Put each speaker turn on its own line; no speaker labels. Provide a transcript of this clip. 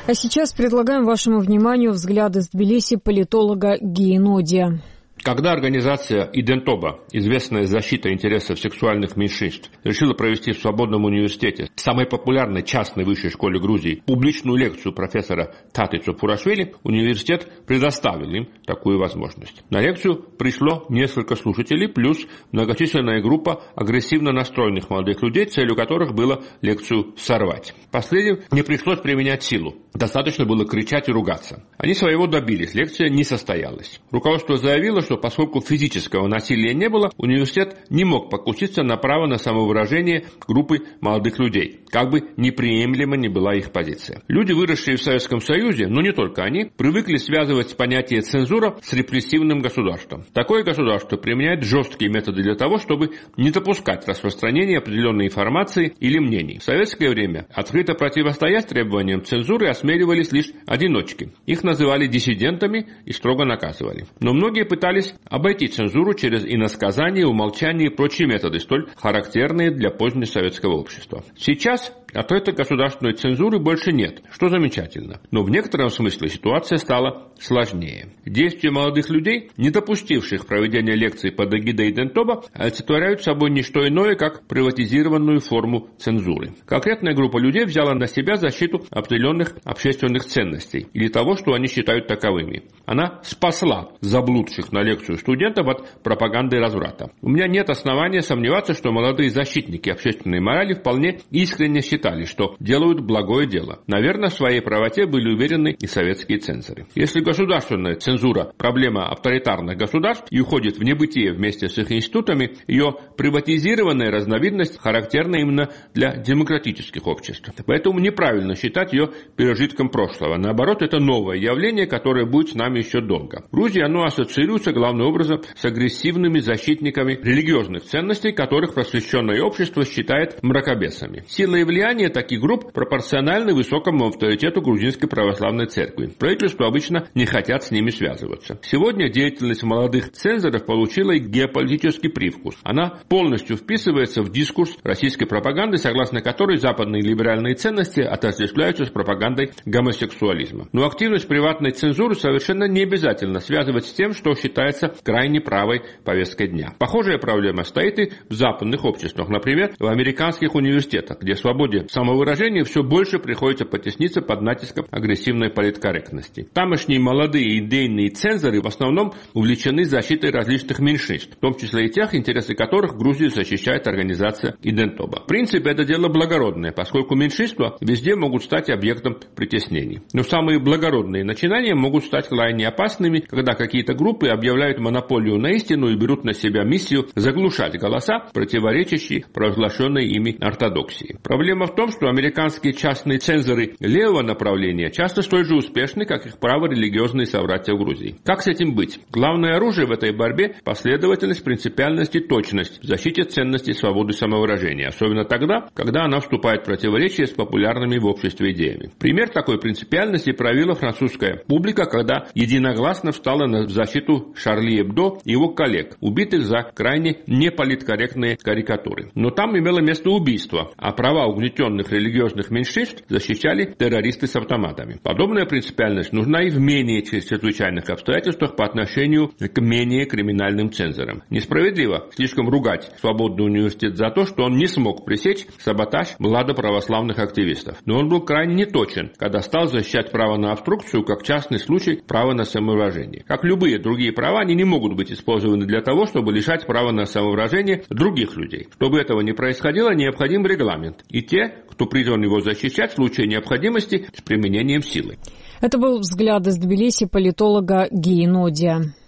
А сейчас предлагаем вашему вниманию взгляд из Тбилиси политолога Гии Нодия.
Когда организация Идентоба, известная защита интересов сексуальных меньшинств, решила провести в Свободном университете, самой популярной частной высшей школе Грузии, публичную лекцию профессора Таты Цопурашвили, университет предоставил им такую возможность. На лекцию пришло несколько слушателей, плюс многочисленная группа агрессивно настроенных молодых людей, целью которых было лекцию сорвать. Последним не пришлось применять силу. Достаточно было кричать и ругаться. Они своего добились, лекция не состоялась. Руководство заявило, что поскольку физического насилия не было, университет не мог покуситься на право на самовыражение группы молодых людей, как бы неприемлема ни была их позиция. Люди, выросшие в Советском Союзе, но не только они, привыкли связывать понятие цензура с репрессивным государством. Такое государство применяет жесткие методы для того, чтобы не допускать распространения определенной информации или мнений. В советское время открыто противостоять требованиям цензуры осмеливались лишь одиночки. Их называли диссидентами и строго наказывали. Но многие пытались обойти цензуру через иносказание, умолчание и прочие методы, столь характерные для позднесоветского общества. Сейчас открытой государственной цензуры больше нет, что замечательно. Но в некотором смысле ситуация стала сложнее. Действия молодых людей, не допустивших проведения лекций под эгидой Идентоба, олицетворяют собой не что иное, как приватизированную форму цензуры. Конкретная группа людей взяла на себя защиту определенных общественных ценностей или того, что они считают таковыми. Она спасла заблудших на лекцию студентов от пропаганды разврата. У меня нет основания сомневаться, что молодые защитники общественной морали вполне искренне считали, что делают благое дело. Наверное, в своей правоте были уверены и советские цензоры. Если государственная цензура – проблема авторитарных государств и уходит в небытие вместе с их институтами, ее приватизированная разновидность характерна именно для демократических обществ. Поэтому неправильно считать ее пережитком прошлого. Наоборот, это новое явление, которое будет с нами еще долго. В Грузии оно ассоциируется главным образом с агрессивными защитниками религиозных ценностей, которых просвещенное общество считает мракобесами. Сила и влияние таких групп пропорциональны высокому авторитету грузинской православной церкви. Правительство обычно не хотят с ними связываться. Сегодня деятельность молодых цензоров получила и геополитический привкус. Она полностью вписывается в дискурс российской пропаганды, согласно которой западные либеральные ценности отождествляются с пропагандой гомосексуализма. Но активность приватной цензуры совершенно не обязательно связывать с тем, что считается крайне правой повесткой дня. Похожая проблема стоит и в западных обществах, например, в американских университетах, где свободе самовыражения все больше приходится потесниться под натиском агрессивной политкорректности. Тамошние молодые идейные цензоры в основном увлечены защитой различных меньшинств, в том числе и тех, интересы которых в Грузии защищает организация Идентоба. В принципе, это дело благородное, поскольку меньшинства везде могут стать объектом притеснений. Но самые благородные начинания могут стать крайне опасными, когда какие-то группы объявляют монополию на истину и берут на себя миссию заглушать голоса, противоречащие провозглашенной ими ортодоксии. Проблема в том, что американские частные цензоры левого направления часто столь же успешны, как их праворелигиозные собратья в Грузии. Как с этим быть? Главное оружие в этой борьбе – последовательность, принципиальность и точность в защите ценностей свободы самовыражения, особенно тогда, когда она вступает в противоречие с популярными в обществе идеями. Пример такой принципиальности проявила французская публика, когда единогласно встала на защиту Шарли Эбдо и его коллег, убитых за крайне неполиткорректные карикатуры. Но там имело место убийство, а права угнетенных религиозных меньшинств защищали террористы с автоматами. Подобная принципиальность нужна и в менее чрезвычайных обстоятельствах по отношению к менее криминальным цензорам. Несправедливо слишком ругать Свободный университет за то, что он не смог пресечь саботаж младоправославных активистов. Но он был крайне неточен, когда стал защищать право на обструкцию как частный случай права на самовыражение. Как любые другие права, они не могут быть использованы для того, чтобы лишать права на самовыражение других людей. Чтобы этого не происходило, необходим регламент. И те, кто призван его защищать в случае необходимости с применением силы.
Это был взгляд из Тбилиси политолога Гии Нодия.